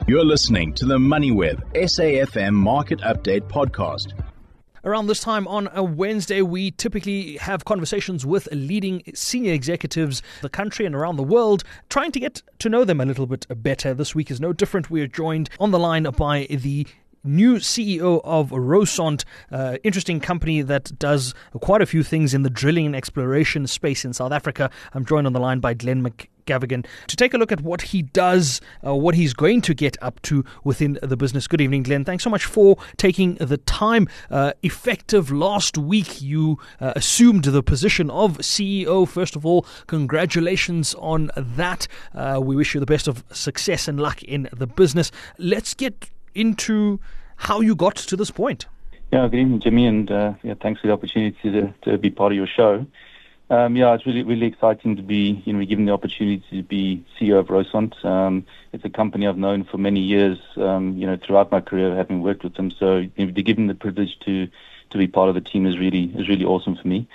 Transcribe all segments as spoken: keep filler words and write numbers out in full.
You're listening to the MoneyWeb S A F M Market Update Podcast. Around this time on a Wednesday, we typically have conversations with leading senior executives of the country and around the world, trying to get to know them a little bit better. This week is no different. We are joined on the line by the new C E O of Rosont, uh, interesting company that does quite a few things in the drilling and exploration space in South Africa. I'm joined on the line by Glenn McGavigan to take a look at what he does, uh, what he's going to get up to within the business. Good evening, Glenn. Thanks so much for taking the time. Uh, effective last week, you uh, assumed the position of C E O. First of all, congratulations on that. Uh, we wish you the best of success and luck in the business. Let's get into how you got to this point. Yeah, good evening, Jimmy, and uh, yeah, thanks for the opportunity to, to be part of your show. Um, yeah, it's really really exciting to be, you know, given the opportunity to be C E O of Rosont. Um, it's a company I've known for many years, um, you know, throughout my career, having worked with them. So, you know, to give them the privilege to to be part of the team is really is really awesome for me.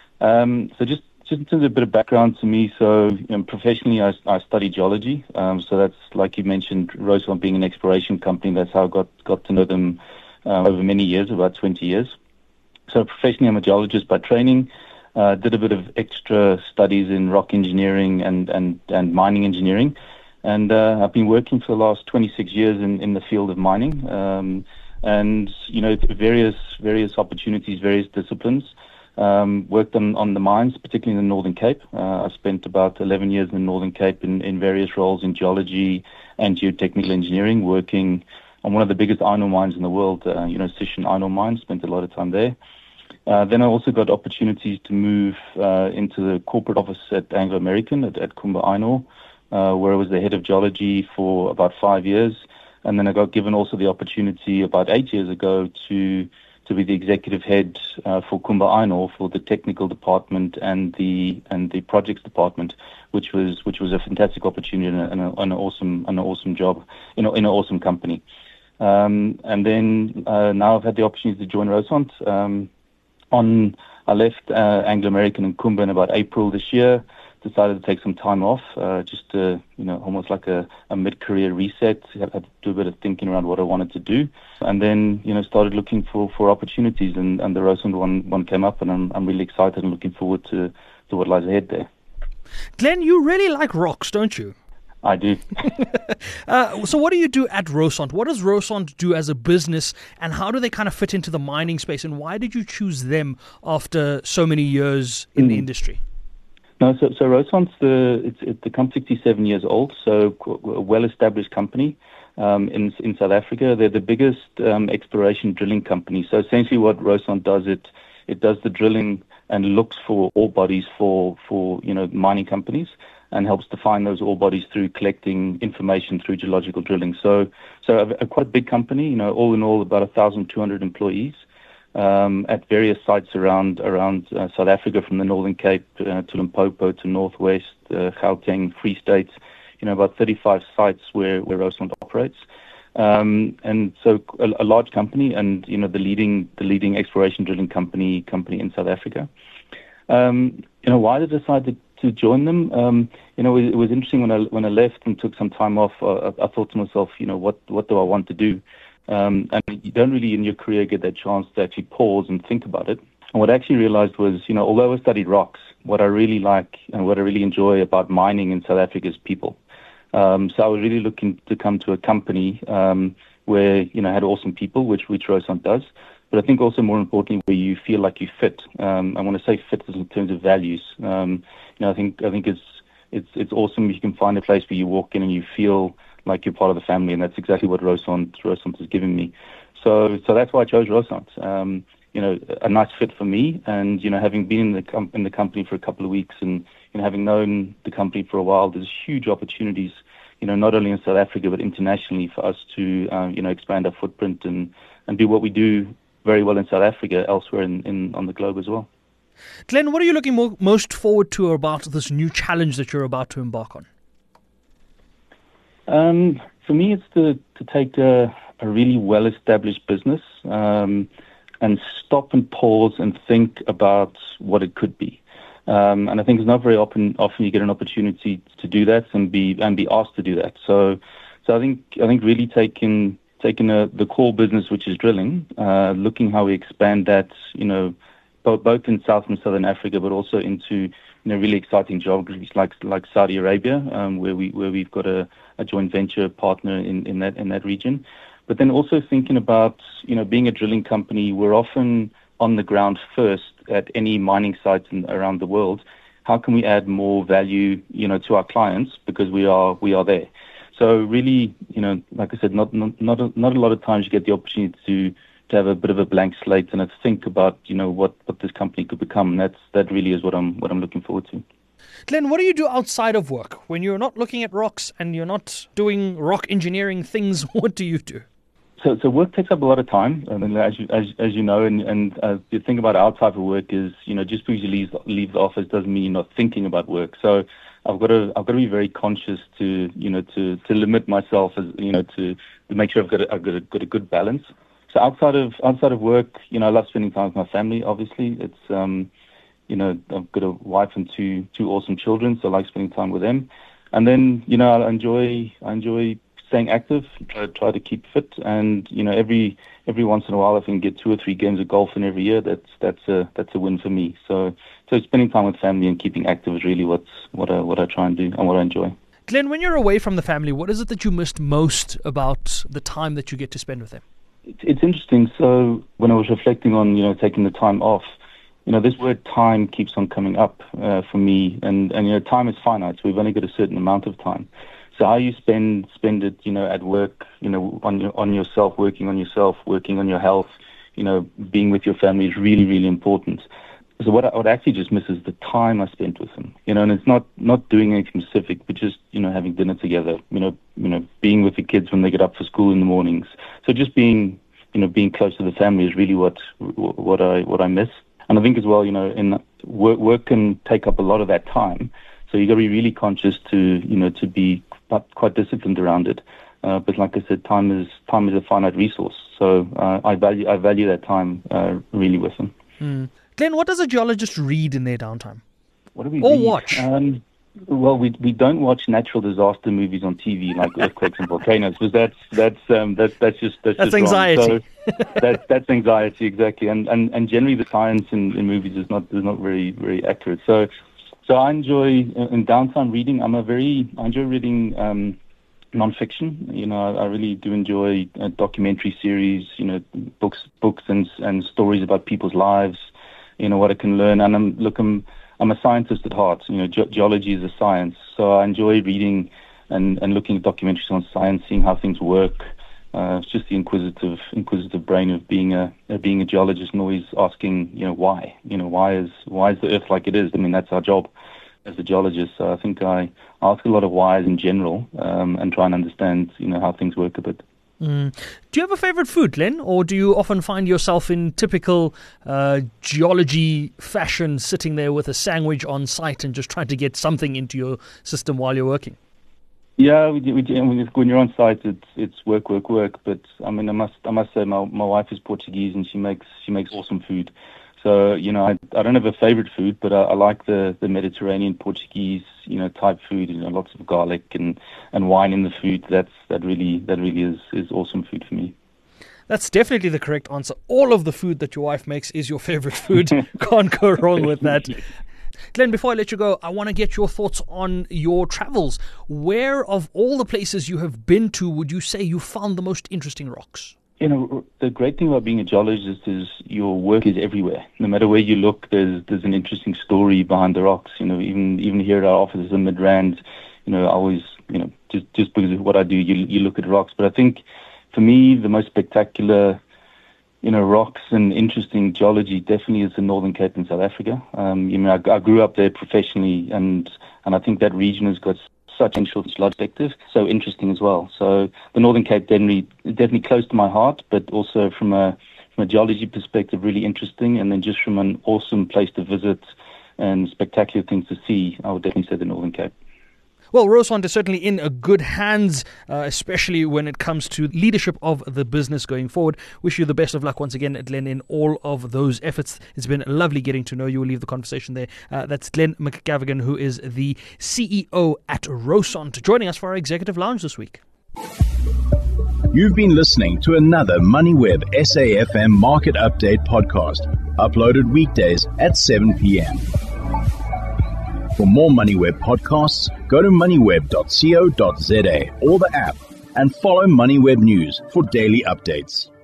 Um, so just Just in terms of a bit of background to me, so you know, professionally I, I studied geology. Um, so that's, like you mentioned, Rosont being an exploration company, that's how I got, got to know them uh, over many years, about twenty years. So professionally I'm a geologist by training. Uh, did a bit of extra studies in rock engineering and, and, and mining engineering. And uh, I've been working for the last twenty-six years in, in the field of mining. Um, and, you know, various various opportunities, various disciplines. Um, worked on, on the mines, particularly in the Northern Cape. Uh, I spent about eleven years in the Northern Cape in, in various roles in geology and geotechnical engineering, working on one of the biggest iron ore mines in the world, uh, you know, Sishen Iron Ore Mine. Spent a lot of time there. Uh, then I also got opportunities to move uh, into the corporate office at Anglo American at, at Kumba Iron Ore, uh, where I was the head of geology for about five years. And then I got given also the opportunity about eight years ago to to be the executive head uh, for Kumba Iron Ore for the technical department and the and the projects department, which was which was a fantastic opportunity and, a, and, a, and an awesome an awesome job in a, in an awesome company. Um, and then uh, now I've had the opportunity to join Rosont. Um, on I left uh, Anglo American and Kumba in about April this year. Decided to take some time off, uh, just to, you know, almost like a, a mid-career reset. I had to do a bit of thinking around what I wanted to do, and then, you know, started looking for, for opportunities, and, and the Rosont one one came up, and I'm I'm really excited and looking forward to, to what lies ahead there. Glenn, you really like rocks, don't you? I do. uh, so what do you do at Rosont? What does Rosont do as a business, and how do they kind of fit into the mining space, and why did you choose them after so many years in mm. the industry? No, so, so Rosont's the it's it, the company's sixty-seven years old, so a well-established company um, in in South Africa. They're the biggest um, exploration drilling company. So essentially, what Rosont does, it it does the drilling and looks for ore bodies for for you know mining companies, and helps define those ore bodies through collecting information through geological drilling. So so a, a quite a big company. You know, all in all, about a thousand two hundred employees. Um, at various sites around around uh, South Africa, from the Northern Cape uh, to Limpopo to Northwest, uh, Gauteng, Free State, you know, about thirty-five sites where, where Rosont operates. Um, and so a, a large company, and, you know, the leading the leading exploration drilling company company in South Africa. Um, you know, why did I decide to, to join them? Um, you know, it, it was interesting when I when I left and took some time off. Uh, I, I thought to myself, you know, what what do I want to do? Um, and you don't really in your career get that chance to actually pause and think about it. And what I actually realized was, you know, although I studied rocks, what I really like and what I really enjoy about mining in South Africa is people. Um, so I was really looking to come to a company um, where, you know, had awesome people, which, which Rosont does. But I think also more importantly, where you feel like you fit. Um, I want to say fit in terms of values. Um, you know, I think I think it's it's it's awesome if you can find a place where you walk in and you feel like you're part of the family, and that's exactly what Rosont Rosont has given me. So so that's why I chose Rosont. Um, you know, a nice fit for me, and you know, having been in the com- in the company for a couple of weeks, and you know, having known the company for a while, there's huge opportunities. You know, not only in South Africa but internationally for us to um, you know expand our footprint and and do what we do very well in South Africa, elsewhere in, in on the globe as well. Glenn, what are you looking more, most forward to about this new challenge that you're about to embark on? Um, for me, it's to, to take a, a really well-established business um, and stop and pause and think about what it could be. Um, and I think it's not very often often you get an opportunity to do that and be and be asked to do that. So, So I think I think really taking taking a, the core business, which is drilling, uh, looking how we expand that, you know, both, both in South and Southern Africa, but also into, you know, really exciting geographies like like Saudi Arabia, um, where we where we've got a, a joint venture partner in, in that in that region. But then also thinking about, you know, being a drilling company, we're often on the ground first at any mining sites in, around the world. How can we add more value, you know, to our clients because we are we are there. So really, you know, like I said, not not not a, not a lot of times you get the opportunity to to have a bit of a blank slate and to think about, you know, what, what this company could become. And that's that really is what I'm what I'm looking forward to. Glenn, what do you do outside of work when you're not looking at rocks and you're not doing rock engineering things? What do you do? So, so work takes up a lot of time, and as you as, as you know, and and uh, the thing about our type of work is, you know, just because you leave leave the office doesn't mean you're not thinking about work. So, I've got to I've got to be very conscious to you know to, to limit myself as you know to, to make sure I've got a, I've got a, got a good balance. So outside of outside of work, you know, I love spending time with my family. Obviously, it's um, you know, I've got a wife and two two awesome children, so I like spending time with them. And then, you know, I enjoy I enjoy. staying active, try, try to keep fit, and you know every every once in a while, if I can get two or three games of golf in every year, that's that's a that's a win for me. So so spending time with family and keeping active is really what's what I what I try and do and what I enjoy. Glenn, when you're away from the family, what is it that you missed most about the time that you get to spend with them? It's, it's interesting. So when I was reflecting on you know taking the time off, you know this word time keeps on coming up uh, for me, and and you know time is finite, so we've only got a certain amount of time. So how you spend spend it, you know, at work, you know, on your, on yourself, working on yourself, working on your health, you know, being with your family is really, really important. So what I, what I actually just miss is the time I spent with them, you know, and it's not, not doing anything specific, but just, you know, having dinner together, you know, you know, being with the kids when they get up for school in the mornings. So just being, you know, being close to the family is really what what I what I miss. And I think as well, you know, in work, work can take up a lot of that time. So you got to be really conscious to, you know, to be quite disciplined around it. Uh, but like I said, time is time is a finite resource. So uh, I value I value that time uh, really with them. Mm. Glenn, what does a geologist read in their downtime? What do we or read? watch? Um, well, we we don't watch natural disaster movies on T V like earthquakes and volcanoes, because that's that's um, that's that's just that's, that's just anxiety. Wrong. So that's that's anxiety exactly. And and and generally the science in, in movies is not is not very very accurate. So. So I enjoy, in downtime reading, I'm a very, I enjoy reading um, nonfiction. You know, I, I really do enjoy uh, documentary series, you know, books books and and stories about people's lives, you know, what I can learn. And I'm, look, I'm, I'm a scientist at heart. You know, ge- geology is a science. So I enjoy reading and, and looking at documentaries on science, seeing how things work. Uh, it's just the inquisitive, inquisitive brain of being a uh, being a geologist and always asking, you know, why, you know, why is why is the Earth like it is? I mean, that's our job as a geologist. So I think I ask a lot of whys in general um, and try and understand, you know, how things work a bit. Mm. Do you have a favorite food, Glenn, or do you often find yourself in typical uh, geology fashion, sitting there with a sandwich on site and just trying to get something into your system while you're working? Yeah, we do, we do. I mean, when you're on site, it's it's work, work, work. But I mean, I must I must say, my my wife is Portuguese and she makes she makes awesome food. So you know, I I don't have a favorite food, but I, I like the, the Mediterranean Portuguese you know type food. You know, lots of garlic and, and wine in the food. That's that really that really is, is awesome food for me. That's definitely the correct answer. All of the food that your wife makes is your favorite food. Can't go wrong with that. Glenn, before I let you go, I want to get your thoughts on your travels. Where of all the places you have been to would you say you found the most interesting rocks? You know, the great thing about being a geologist is your work is everywhere. No matter where you look, there's there's an interesting story behind the rocks. You know, even even here at our offices in Midrand, you know, I always, you know, just just because of what I do, you you look at rocks. But I think for me, the most spectacular, you know, rocks and interesting geology definitely is the Northern Cape in South Africa. Um, you know, I, I grew up there professionally, and, and I think that region has got such potential perspective, so interesting as well. So the Northern Cape definitely definitely close to my heart, but also from a from a geology perspective, really interesting, and then just from an awesome place to visit and spectacular things to see, I would definitely say the Northern Cape. Well, Rosont is certainly in a good hands, uh, especially when it comes to leadership of the business going forward. Wish you the best of luck once again, Glenn, in all of those efforts. It's been lovely getting to know you. We'll leave the conversation there. Uh, that's Glenn McGavigan, who is the C E O at Rosont, joining us for our Executive Lounge this week. You've been listening to another MoneyWeb S A F M Market Update podcast, uploaded weekdays at seven p.m. For more MoneyWeb podcasts, go to moneyweb dot co dot za or the app and follow MoneyWeb News for daily updates.